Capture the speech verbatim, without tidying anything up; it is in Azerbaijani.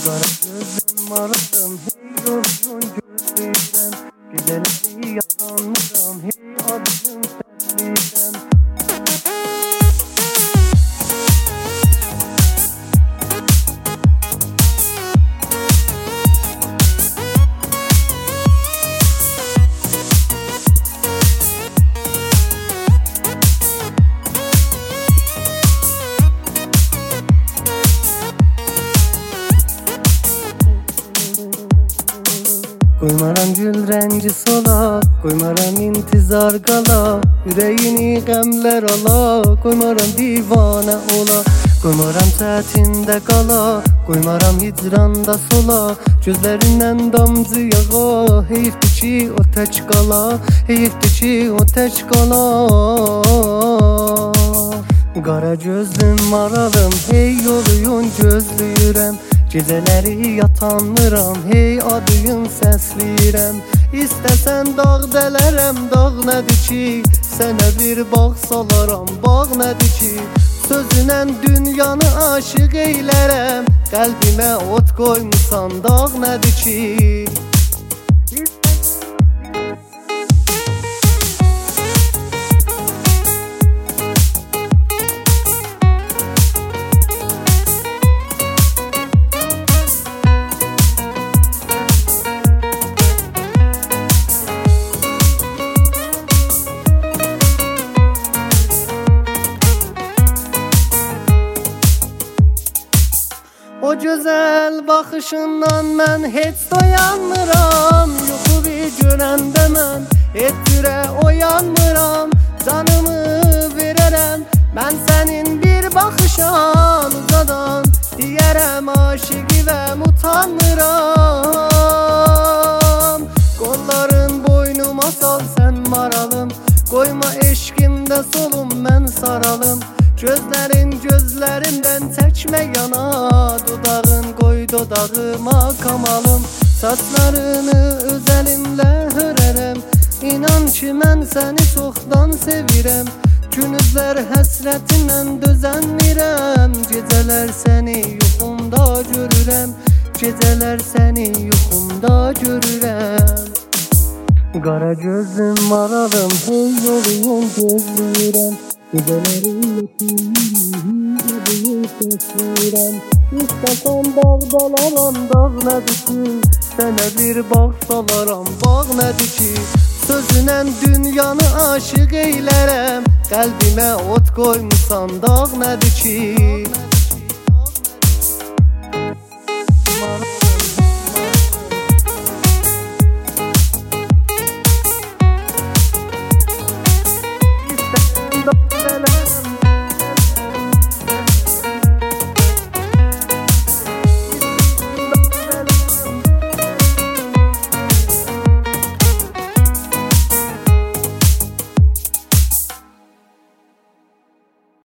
Qara gözüm maradım, hey uzun gözlüyəm. Gecələri yatanmıram, hey adın səsliyəm. Qoymaram gül rəngi sola, qoymaram intizar qala. Ürəyini qəmlər ala, qoymaram divanə ola. Qoymaram çətində qala, qoymaram hicranda sola. Gözlərindən damcı yağa, heyfdir ki o tək qala, heyfdir ki o tək qala. Qara gözlüm maralım, hey yoluyun gözləyirəm. Gecələri yatanmıram, hey adın səsliyirəm. İstəsən dağ dələrəm, dağ nədir ki? Sənə bir bağ salaram, bağ nədir ki? Sözünən dünyanı aşıq eylərəm. Qəlbimə ot qoymusan, dağ nədir ki? O gözəl baxışından mən heç doyanmıram. Yuxu bir görəndə mən heç cürə oyanmıram. Canımı verərəm mən sənin bir baxışan uzadan. Deyərəm aşiqivəm utanmıram. Qolların boynuma sal sən maralım. Qoyma eşqimdə solum mən saralım. Gözlərin gözlərimdən çəkmə yana. Dodağın qoy dodağıma kamalım. Saçlarını öz əlimlə hörərəm. İnan ki mən səni çoxdan sevirəm. Günüzlər həsrətindən dözənmirəm. Gecələr səni yuxumda görürəm. Gecələr səni yuxumda görürəm. Qara gözüm maralım, hey yoluyum gözləyirəm. Gecələri yatanmıram, adını səsliyirəm. İstəsən dağ dalaram, dağ nədir ki? Sənə bir bağ salaram, bağ nədir ki? Sözünən dünyanı aşıq eylərəm. Qəlbimə ot qoymusan, dağ nədir ki?